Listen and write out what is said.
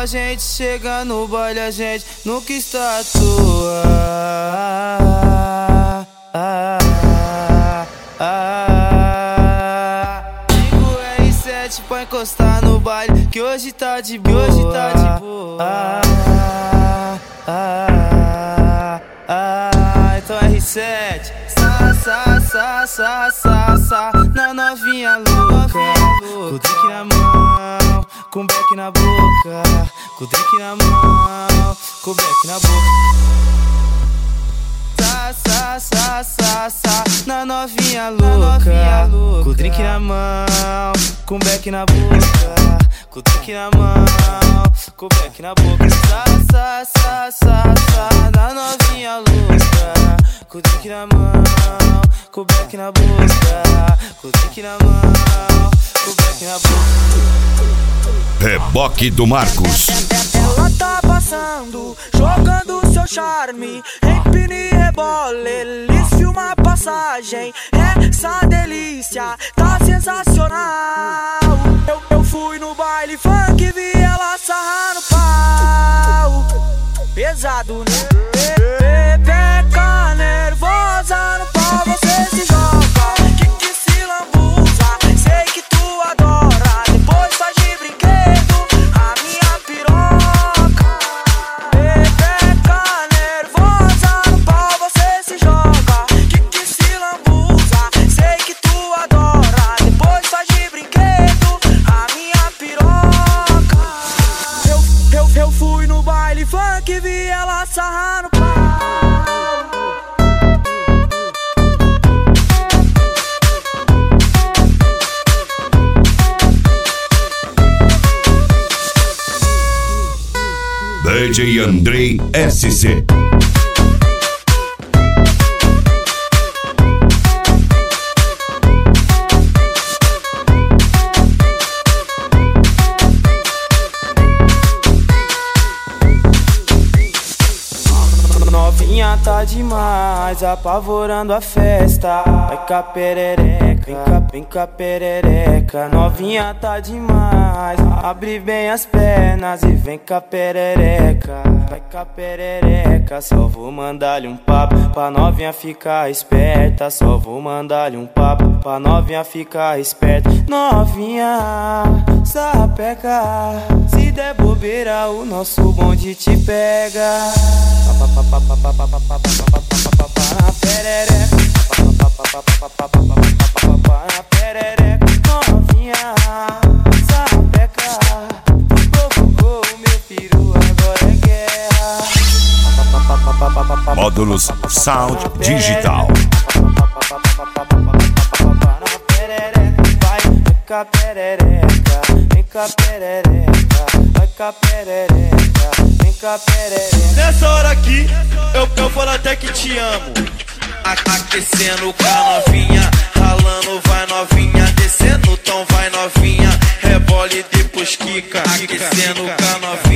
gente chega no baile, a gente nunca está à toa. Liga o R7 pra encostar no baile, que hoje tá de boa. Então R7, sa, na novinha louca, com o drink na mão, com o beck na boca, com o drink na mão, com o beck na boca. Sa, na novinha louca, com o drink na mão, com o beck na boca, com o drink na mão, com o beck na boca. Sa, na novinha louca, com o drink na mão, com o beck na boca, com o drink na mão, com o beck na boca. Reboque do Marcos. Ela tá passando, jogando seu charme, empina e rebola, eles filmam a passagem. Essa delícia tá sensacional. Eu fui no baile funk, vi ela sarrar no pau. Pesado, né? Peca nervosa no pau, você se joga, que se lambuza. Sei que tu adora, depois faz de brinquedo a minha piroca. Peca nervosa no pau, você se joga, que se lambuza. Sei que tu adora, depois faz de brinquedo a minha piroca. Eu fui no baile funk, vi ela sarrar no pau. DJ Andrei SC. Novinha tá demais, apavorando a festa. Vai cá perereca, vem cá perereca. Novinha tá demais, abre bem as pernas e vem cá perereca. Vai cá perereca, só vou mandar-lhe um papo pra novinha ficar esperta. Só vou mandar-lhe um papo pra novinha ficar esperta. Novinha, sapeca, se der bobeira o nosso bonde te pega. Perereca, novinha, sapeca, provocou o meu piru, agora é guerra. Módulos Sound Digital. Vai cá perereca, vem cá perereca, vai cá perereca, vem cá perereca. Nessa hora aqui, eu falo até que te amo. Aquecendo com a novinha, ralando vai novinha, descendo o tom vai novinha, rebola e depois quica. Aquecendo com a novinha.